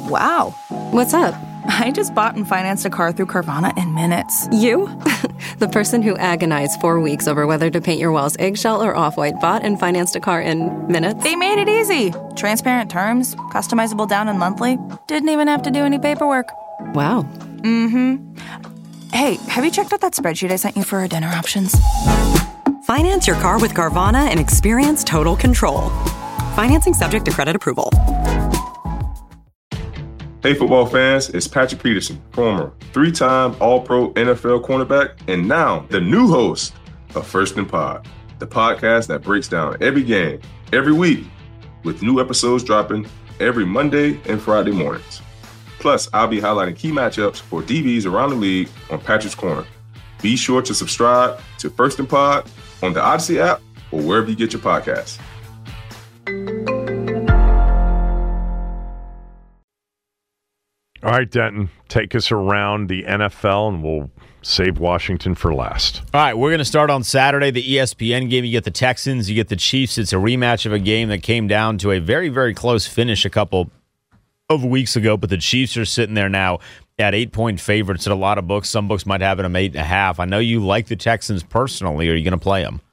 Wow. What's up? I just bought and financed a car through Carvana in minutes. You? The person who agonized 4 weeks over whether to paint your walls eggshell or off-white bought and financed a car in minutes? They made it easy. Transparent terms, customizable down and monthly. Didn't even have to do any paperwork. Wow. Mm-hmm. Hey, have you checked out that spreadsheet I sent you for our dinner options? Finance your car with Carvana and experience total control. Financing subject to credit approval. Hey, football fans, it's Patrick Peterson, former three-time All-Pro NFL cornerback, and now the new host of First and Pod, the podcast that breaks down every game, every week, with new episodes dropping every Monday and Friday mornings. Plus, I'll be highlighting key matchups for DBs around the league on Patrick's Corner. Be sure to subscribe to First and Pod on the Odyssey app or wherever you get your podcasts. All right, Denton, take us around the NFL, and we'll save Washington for last. All right, we're going to start on Saturday, the ESPN game. You get the Texans, you get the Chiefs. It's a rematch of a game that came down to a very, very close finish a couple of weeks ago, but the Chiefs are sitting there now at 8-point favorites at a lot of books. Some books might have them 8.5. I know you like the Texans personally. Are you going to play them?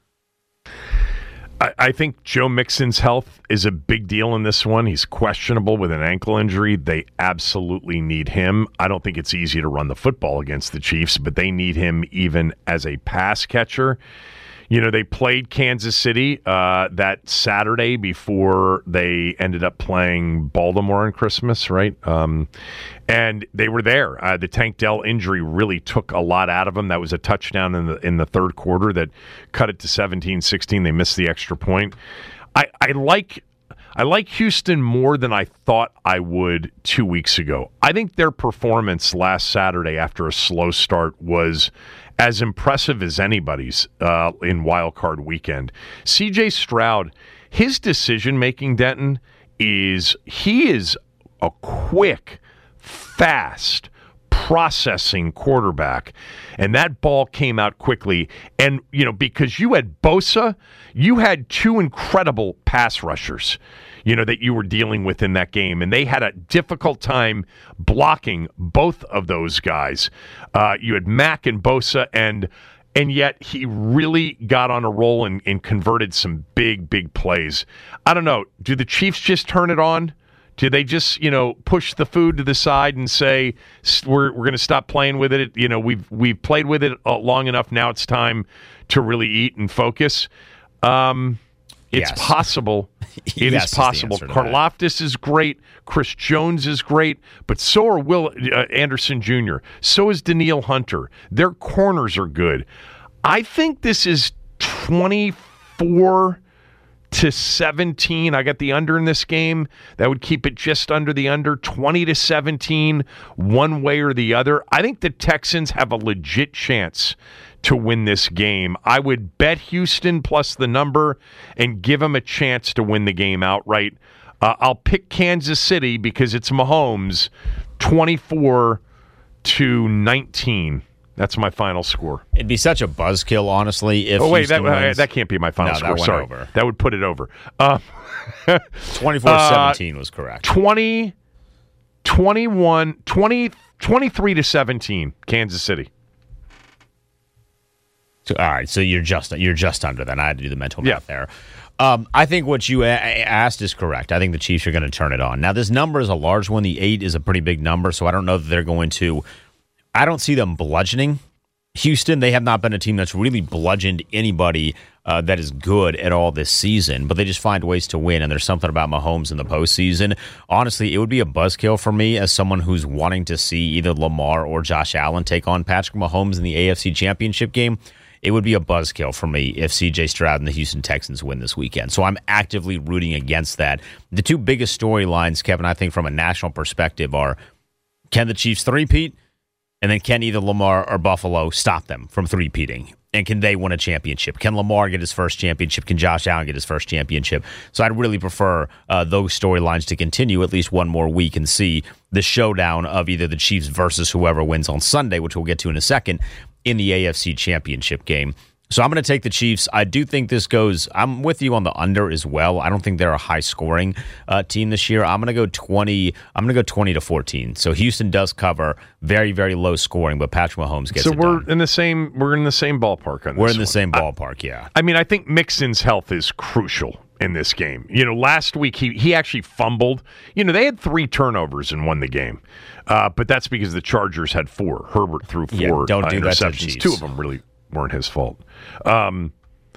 I think Joe Mixon's health is a big deal in this one. He's questionable with an ankle injury. They absolutely need him. I don't think it's easy to run the football against the Chiefs, but they need him even as a pass catcher. You know, they played Kansas City that Saturday before they ended up playing Baltimore on Christmas, right? And they were there. The Tank Dell injury really took a lot out of them. That was a touchdown in the third quarter that cut it to 17-16. They missed the extra point. I like Houston more than I thought I would 2 weeks ago. I think their performance last Saturday after a slow start was as impressive as anybody's in Wild Card Weekend. C.J. Stroud, his decision-making, Denton, he is a quick, fast, processing quarterback, and that ball came out quickly. And, you know, because you had Bosa, you had two incredible pass rushers, you know, that you were dealing with in that game, and they had a difficult time blocking both of those guys. You had Mack and Bosa, and yet he really got on a roll and converted some big plays. I don't know. Do the Chiefs just turn it on? Do they just, you know, push the food to the side and say we're going to stop playing with it? You know, we've played with it long enough. Now it's time to really eat and focus. It's possible. It is possible. Karlaftis is great. Chris Jones is great. But so are Will Anderson Jr. So is Danielle Hunter. Their corners are good. I think this is 24-17. I got the under in this game. That would keep it just under the under. 20-17, one way or the other. I think the Texans have a legit chance to win this game. I would bet Houston plus the number and give them a chance to win the game outright. I'll pick Kansas City because it's Mahomes, 24-19. That's my final score. It'd be such a buzzkill, honestly, if that can't be my final score. Sorry. Over. That would put it over. 24-17 was correct. 23-17, Kansas City. So, all right, so you're just under that. I had to do the mental math there. I think what you asked is correct. I think the Chiefs are going to turn it on. Now, this number is a large one. The 8 is a pretty big number, so I don't know that they're going to – I don't see them bludgeoning Houston. They have not been a team that's really bludgeoned anybody that is good at all this season, but they just find ways to win, and there's something about Mahomes in the postseason. Honestly, it would be a buzzkill for me as someone who's wanting to see either Lamar or Josh Allen take on Patrick Mahomes in the AFC Championship game. It would be a buzzkill for me if C.J. Stroud and the Houston Texans win this weekend. So I'm actively rooting against that. The two biggest storylines, Kevin, I think from a national perspective are, can the Chiefs three-peat? And then can either Lamar or Buffalo stop them from three-peating? And can they win a championship? Can Lamar get his first championship? Can Josh Allen get his first championship? So I'd really prefer those storylines to continue at least one more week and see the showdown of either the Chiefs versus whoever wins on Sunday, which we'll get to in a second, in the AFC Championship game. So I'm going to take the Chiefs. I do think this goes, I'm with you on the under as well. I don't think they're a high-scoring team this year. I'm going to go 20-14. So Houston does cover, very, very low scoring, but Patrick Mahomes gets it done. We're in the same ballpark on this. We're in the same ballpark, yeah. I mean, I think Mixon's health is crucial in this game. Last week he actually fumbled. They had 3 turnovers and won the game. But that's because the Chargers had 4. Herbert threw 4 don't do that to the interceptions. Chiefs. 2 of them really weren't his fault. I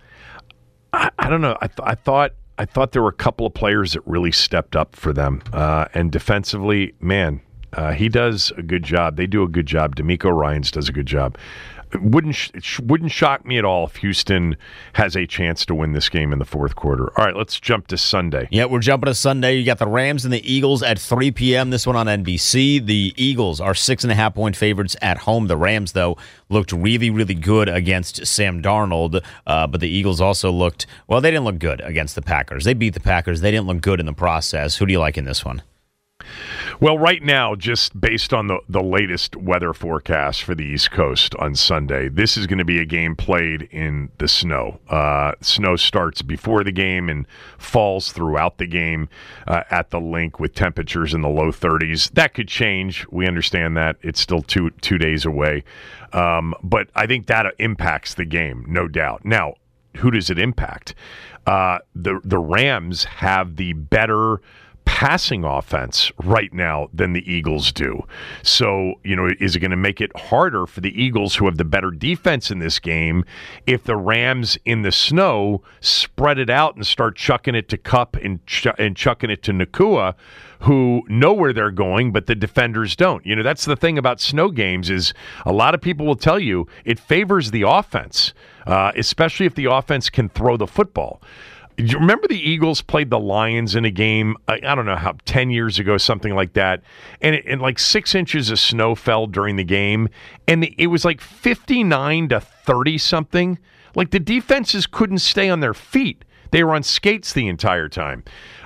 don't know. I thought there were a couple of players that really stepped up for them. And defensively, man, he does a good job. They do a good job. DeMeco Ryans does a good job. It wouldn't shock me at all if Houston has a chance to win this game in the fourth quarter. All right, let's jump to Sunday. Yeah, we're jumping to Sunday. You got the Rams and the Eagles at 3 p.m. This one on NBC. The Eagles are 6.5-point favorites at home. The Rams, though, looked really, really good against Sam Darnold. But the Eagles also looked, well, they didn't look good against the Packers. They beat the Packers. They didn't look good in the process. Who do you like in this one? Well, right now, just based on the latest weather forecast for the East Coast on Sunday, this is going to be a game played in the snow. Snow starts before the game and falls throughout the game at the link with temperatures in the low 30s. That could change. We understand that. It's still two days away. But I think that impacts the game, no doubt. Now, who does it impact? The Rams have the better passing offense right now than the Eagles do. So, is it going to make it harder for the Eagles, who have the better defense in this game, if the Rams in the snow spread it out and start chucking it to Kupp and chucking it to Nacua, who know where they're going, but the defenders don't? That's the thing about snow games, is a lot of people will tell you it favors the offense, especially if the offense can throw the football. Do you remember the Eagles played the Lions in a game, I don't know, 10 years ago, something like that, and like 6 inches of snow fell during the game, and it was like 59-30-something. Like, the defenses couldn't stay on their feet. They were on skates the entire time.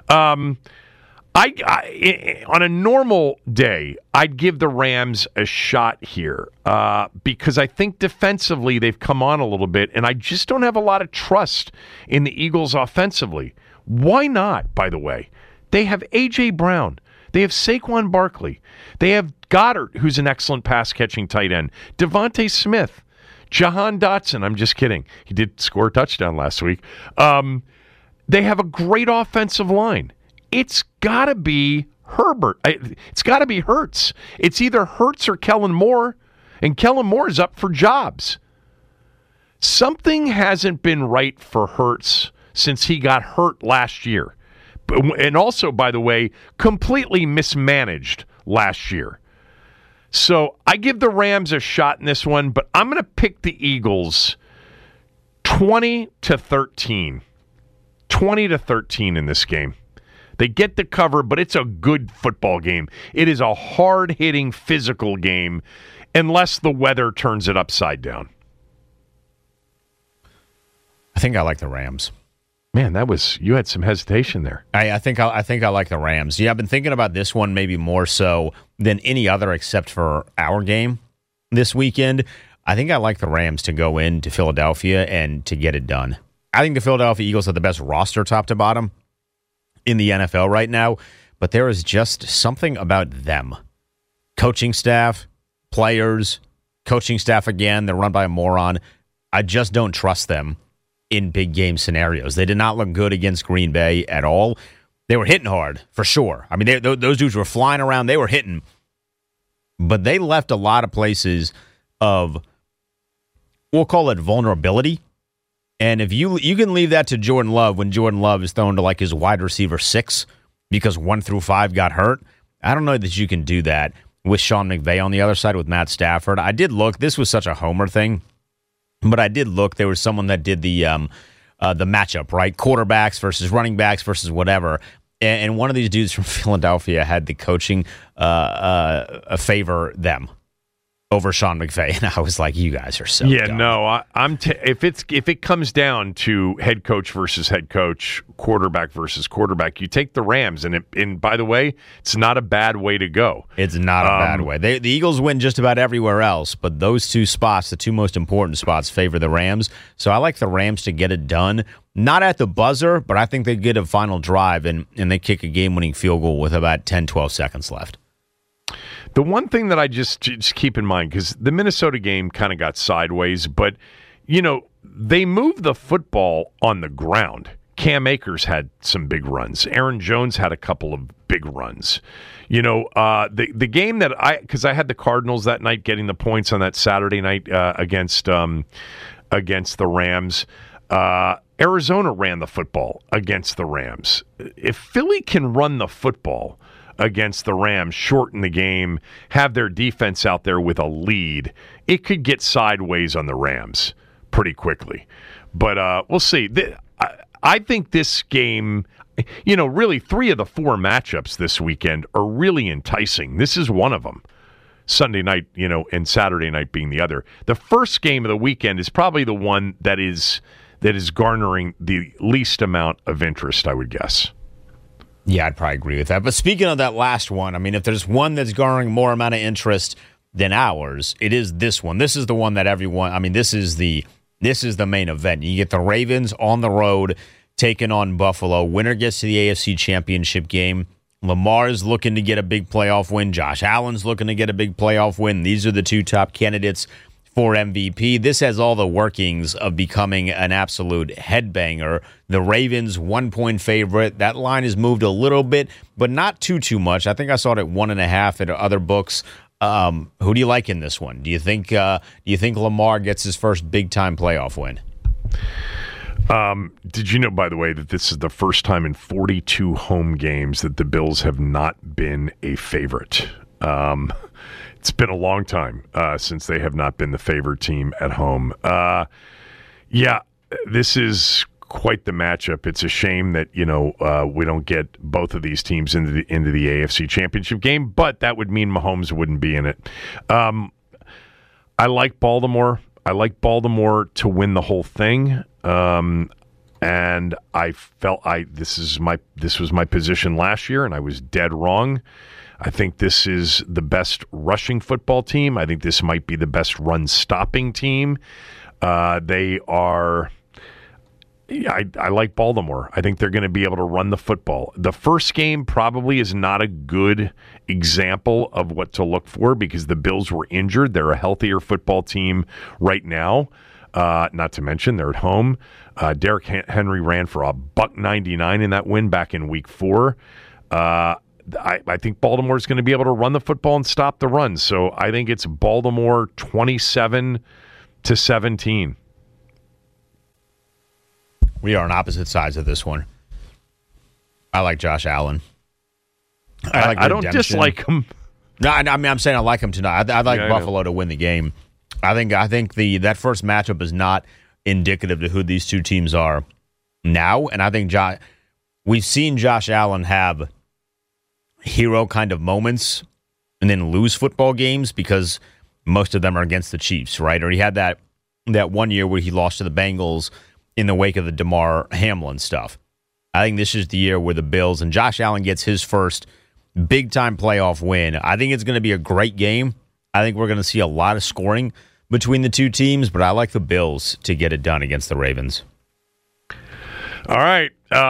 I on a normal day, I'd give the Rams a shot here because I think defensively they've come on a little bit, and I just don't have a lot of trust in the Eagles offensively. Why not, by the way? They have A.J. Brown. They have Saquon Barkley. They have Goddard, who's an excellent pass-catching tight end. Devontae Smith. Jahan Dotson. I'm just kidding. He did score a touchdown last week. They have a great offensive line. It's got to be Herbert. It's got to be Hurts. It's either Hurts or Kellen Moore, and Kellen Moore is up for jobs. Something hasn't been right for Hurts since he got hurt last year. And also, by the way, completely mismanaged last year. So I give the Rams a shot in this one, but I'm going to pick the Eagles 20-13. 20-13 in this game. They get the cover, but it's a good football game. It is a hard-hitting, physical game, unless the weather turns it upside down. I think I like the Rams. Man, you had some hesitation there. I think I like the Rams. Yeah, I've been thinking about this one maybe more so than any other except for our game this weekend. I think I like the Rams to go into Philadelphia and to get it done. I think the Philadelphia Eagles have the best roster top to bottom in the NFL right now, but there is just something about them. Coaching staff, players, coaching staff again, they're run by a moron. I just don't trust them in big game scenarios. They did not look good against Green Bay at all. They were hitting hard, for sure. I mean, those dudes were flying around. They were hitting. But they left a lot of places of, we'll call it vulnerability. And if you can leave that to Jordan Love when Jordan Love is thrown to like his wide receiver 6 because 1 through 5 got hurt, I don't know that you can do that with Sean McVay on the other side with Matt Stafford. I did look. This was such a homer thing, but I did look. There was someone that did the matchup, right? Quarterbacks versus running backs versus whatever. And one of these dudes from Philadelphia had the coaching favor them over Sean McVay, and I was like, "You guys are so dumb." No, if it comes down to head coach versus head coach, quarterback versus quarterback, you take the Rams, and by the way, it's not a bad way to go. It's not a bad way. The Eagles win just about everywhere else, but those two spots, the two most important spots, favor the Rams. So I like the Rams to get it done. Not at the buzzer, but I think they get a final drive and they kick a game-winning field goal with about 10, 12 seconds left. The one thing that I just keep in mind, because the Minnesota game kind of got sideways, but, they moved the football on the ground. Cam Akers had some big runs. Aaron Jones had a couple of big runs. The game that because I had the Cardinals that night getting the points on that Saturday night against the Rams. Arizona ran the football against the Rams. If Philly can run the football against the Rams, shorten the game, have their defense out there with a lead, it could get sideways on the Rams pretty quickly. But we'll see. I think this game, really 3 of the 4 matchups this weekend are really enticing. This is one of them. Sunday night, and Saturday night being the other. The first game of the weekend is probably the one that is garnering the least amount of interest, I would guess. Yeah, I'd probably agree with that. But speaking of that last one, I mean, if there's one that's garnering more amount of interest than ours, it is this one. This is the one that everyone, I mean, this is the main event. You get the Ravens on the road taking on Buffalo. Winner gets to the AFC Championship game. Lamar's looking to get a big playoff win. Josh Allen's looking to get a big playoff win. These are the 2 top candidates for MVP. This has all the workings of becoming an absolute headbanger. The Ravens 1-point favorite. That line has moved a little bit, but not too much. I think I saw it at 1.5 at other books. Who do you like in this one? Do you think Lamar gets his first big time playoff win? Did you know, by the way, that this is the first time in 42 home games that the Bills have not been a favorite? It's been a long time since they have not been the favored team at home. This is quite the matchup. It's a shame that we don't get both of these teams into the AFC Championship game, but that would mean Mahomes wouldn't be in it. I like Baltimore. I like Baltimore to win the whole thing. And I felt this was my position last year, and I was dead wrong. I think this is the best rushing football team. I think this might be the best run-stopping team. They are... I like Baltimore. I think they're going to be able to run the football. The first game probably is not a good example of what to look for because the Bills were injured. They're a healthier football team right now. Not to mention they're at home. Derrick Henry ran for $199 in that win back in Week 4. I think Baltimore is going to be able to run the football and stop the run. So I think it's Baltimore 27-17. We are on opposite sides of this one. I like Josh Allen. I don't dislike him. No, I mean I'm saying I like him tonight. I like Buffalo to win the game. I think that first matchup is not indicative to who these two teams are now, and I think we've seen Josh Allen have hero kind of moments and then lose football games because most of them are against the Chiefs, right? Or he had that 1 year where he lost to the Bengals in the wake of the Damar Hamlin stuff. I think this is the year where the Bills and Josh Allen gets his first big-time playoff win. I think it's going to be a great game. I think we're going to see a lot of scoring between the two teams, but I like the Bills to get it done against the Ravens. All right.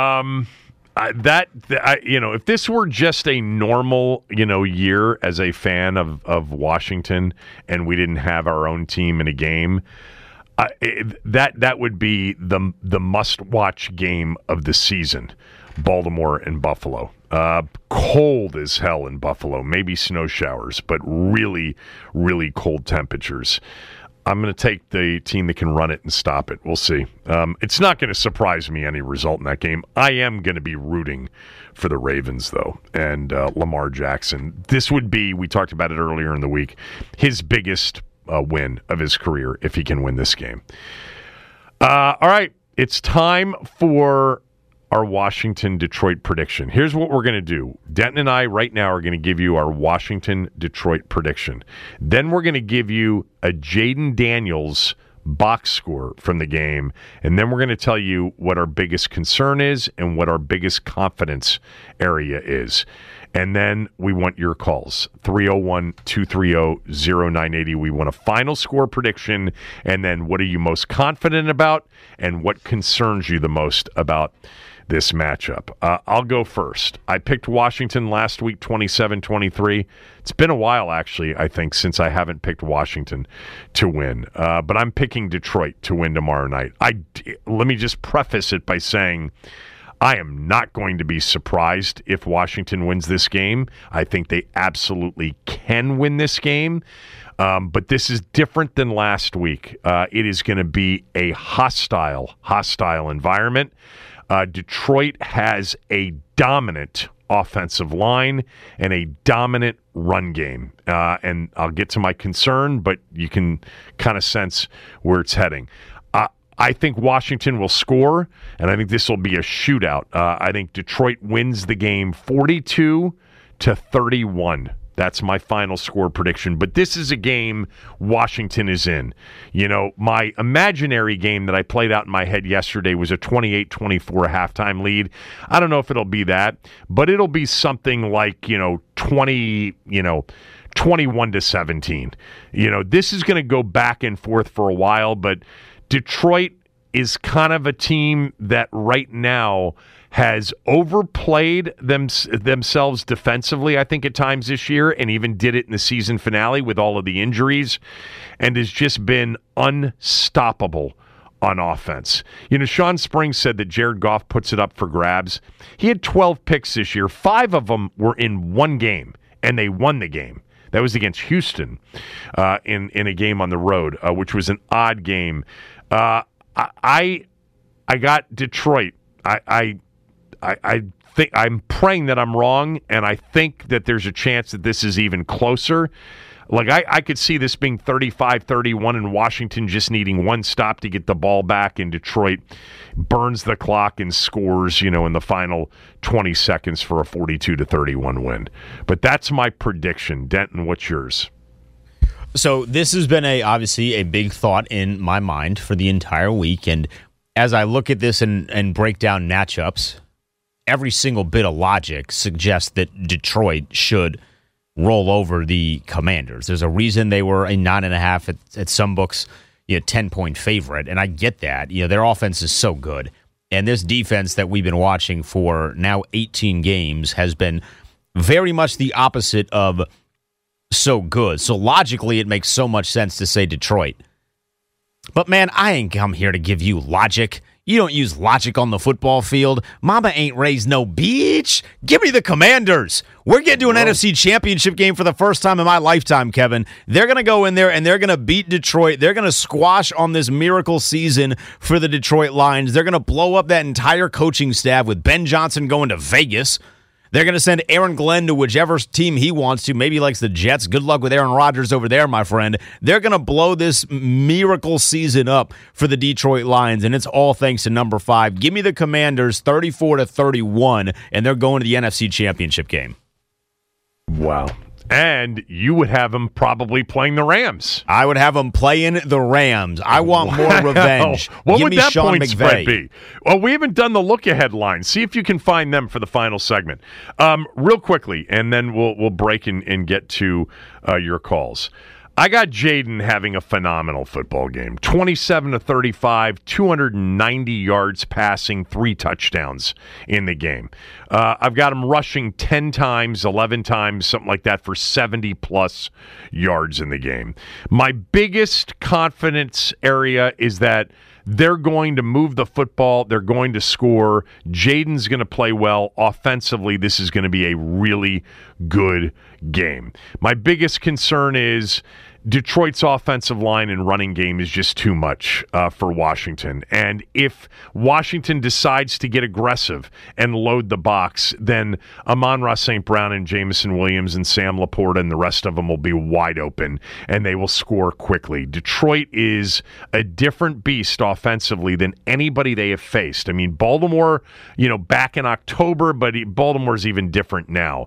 If this were just a normal, year as a fan of Washington and we didn't have our own team in a game, that would be the must-watch game of the season, Baltimore and Buffalo. Cold as hell in Buffalo, maybe snow showers, but really, really cold temperatures. I'm going to take the team that can run it and stop it. We'll see. It's not going to surprise me any result in that game. I am going to be rooting for the Ravens, though, and Lamar Jackson. This would be, we talked about it earlier in the week, his biggest win of his career if he can win this game. All right, it's time for our Washington-Detroit prediction. Here's what we're going to do. Denton and I right now are going to give you our Washington-Detroit prediction. Then we're going to give you a Jayden Daniels box score from the game, and then we're going to tell you what our biggest concern is and what our biggest confidence area is. And then we want your calls, 301-230-0980. We want a final score prediction, and then what are you most confident about and what concerns you the most about this matchup. I'll go first. I picked Washington last week, 27-23. It's been a while, actually, I think, since I haven't picked Washington to win. But I'm picking Detroit to win tomorrow night. Let me just preface it by saying I am not going to be surprised if Washington wins this game. I think they absolutely can win this game. But this is different than last week. It is going to be a hostile environment. Detroit has a dominant offensive line and a dominant run game. And I'll get to my concern, but you can kind of sense where it's heading. I think Washington will score, and I think this will be a shootout. I think Detroit wins the game 42-31. That's my final score prediction. But this is a game Washington is in. You know, my imaginary game that I played out in my head yesterday was a 28-24 halftime lead. I don't know if it'll be that, but it'll be something like, 21-17. This is going to go back and forth for a while, but Detroit is kind of a team that right now has overplayed themselves defensively, I think, at times this year, and even did it in the season finale with all of the injuries, and has just been unstoppable on offense. Sean Springs said that Jared Goff puts it up for grabs. He had 12 picks this year. 5 of them were in one game, and they won the game. That was against Houston in a game on the road, which was an odd game. I got Detroit. I think I'm praying that I'm wrong, and I think that there's a chance that this is even closer. Like I could see this being 35-31 and Washington just needing one stop to get the ball back, and Detroit burns the clock and scores, in the final 20 seconds for a 42-31 win. But that's my prediction. Denton, what's yours? So this has been obviously a big thought in my mind for the entire week, and as I look at this and break down matchups, every single bit of logic suggests that Detroit should roll over the Commanders. There's a reason they were a 9.5 at some books, 10-point favorite, and I get that. Their offense is so good, and this defense that we've been watching for now 18 games has been very much the opposite of so good. So logically, it makes so much sense to say Detroit. But man, I ain't come here to give you logic. You don't use logic on the football field. Mama ain't raised no bitch. Give me the Commanders. We're getting to an NFC Championship game for the first time in my lifetime, Kevin. They're going to go in there and they're going to beat Detroit. They're going to squash on this miracle season for the Detroit Lions. They're going to blow up that entire coaching staff with Ben Johnson going to Vegas. They're going to send Aaron Glenn to whichever team he wants to. Maybe he likes the Jets. Good luck with Aaron Rodgers over there, my friend. They're going to blow this miracle season up for the Detroit Lions, and it's all thanks to number 5. Give me the Commanders 34-31, and they're going to the NFC Championship game. Wow. And you would have them probably playing the Rams. I would have them playing the Rams. I want more revenge. What Give would me that Sean point McVay. spread be? Well, we haven't done the look-ahead line. See if you can find them for the final segment. Real quickly, and then we'll break and get to your calls. I got Jayden having a phenomenal football game. 27-35, 290 yards passing, 3 touchdowns in the game. I've got him rushing 10 times, 11 times, something like that, for 70-plus yards in the game. My biggest confidence area is that they're going to move the football. They're going to score. Jayden's going to play well. Offensively, this is going to be a really good game. My biggest concern is Detroit's offensive line and running game is just too much for Washington. And if Washington decides to get aggressive and load the box, then Amon-Ra St. Brown and Jameson Williams and Sam Laporta and the rest of them will be wide open, and they will score quickly. Detroit is a different beast offensively than anybody they have faced. I mean, Baltimore, back in October, but Baltimore's even different now.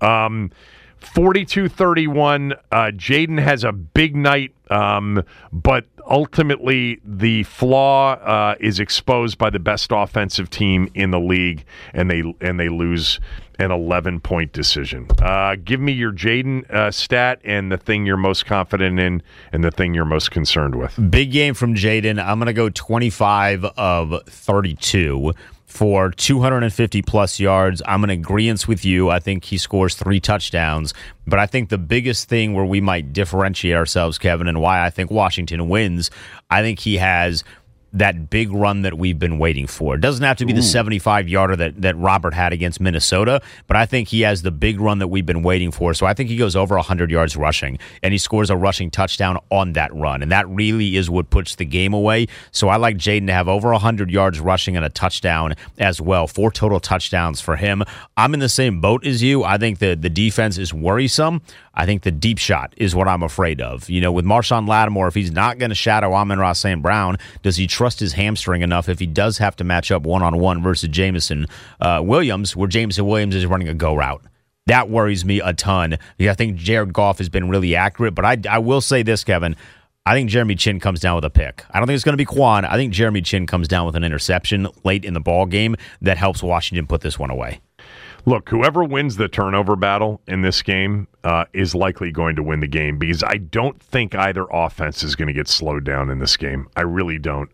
42-31, Jaden has a big night, but ultimately the flaw is exposed by the best offensive team in the league, and they lose an 11-point decision. Give me your Jaden stat and the thing you're most confident in and the thing you're most concerned with. Big game from Jaden. I'm going to go 25 of 32. For 250-plus yards. I'm in agreement with you. I think he scores 3 touchdowns. But I think the biggest thing where we might differentiate ourselves, Kevin, and why I think Washington wins, I think he has that big run that we've been waiting for. It doesn't have to be the 75-yarder that Robert had against Minnesota, but I think he has the big run that we've been waiting for. So I think he goes over 100 yards rushing, and he scores a rushing touchdown on that run, and that really is what puts the game away. So I like Jaden to have over 100 yards rushing and a touchdown as well. 4 total touchdowns for him. I'm in the same boat as you. I think the defense is worrisome. I think the deep shot is what I'm afraid of. With Marshawn Lattimore, if he's not going to shadow Amon-Ra St. Brown, does he trust his hamstring enough if he does have to match up one-on-one versus Jameson Williams, where Jameson Williams is running a go route? That worries me a ton. I think Jared Goff has been really accurate, but I will say this, Kevin. I think Jeremy Chin comes down with a pick. I don't think it's going to be Quan. I think Jeremy Chin comes down with an interception late in the ball game that helps Washington put this one away. Look, whoever wins the turnover battle in this game is likely going to win the game, because I don't think either offense is going to get slowed down in this game. I really don't.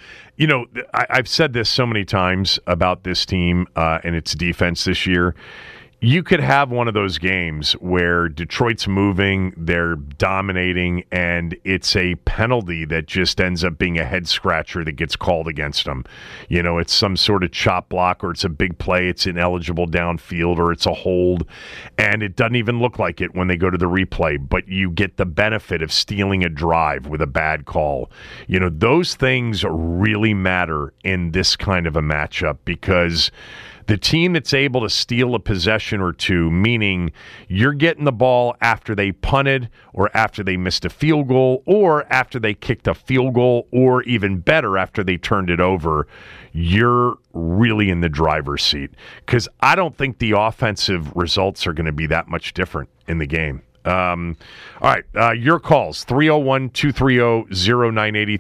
I've said this so many times about this team and its defense this year. You could have one of those games where Detroit's moving, they're dominating, and it's a penalty that just ends up being a head-scratcher that gets called against them. It's some sort of chop block, or it's a big play, it's ineligible downfield, or it's a hold, and it doesn't even look like it when they go to the replay, but you get the benefit of stealing a drive with a bad call. Those things really matter in this kind of a matchup, because the team that's able to steal a possession or two, meaning you're getting the ball after they punted or after they missed a field goal or after they kicked a field goal, or even better, after they turned it over, you're really in the driver's seat, because I don't think the offensive results are going to be that much different in the game. All right, your calls, 301-230-0980,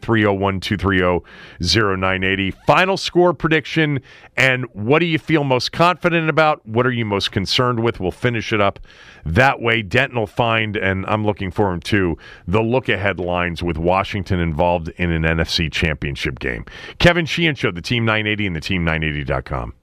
301-230-0980. Final score prediction, and what do you feel most confident about? What are you most concerned with? We'll finish it up that way. Denton will find, and I'm looking for him too, the look-ahead lines with Washington involved in an NFC championship game. Kevin Sheehan Show, the Team 980 and the Team980.com.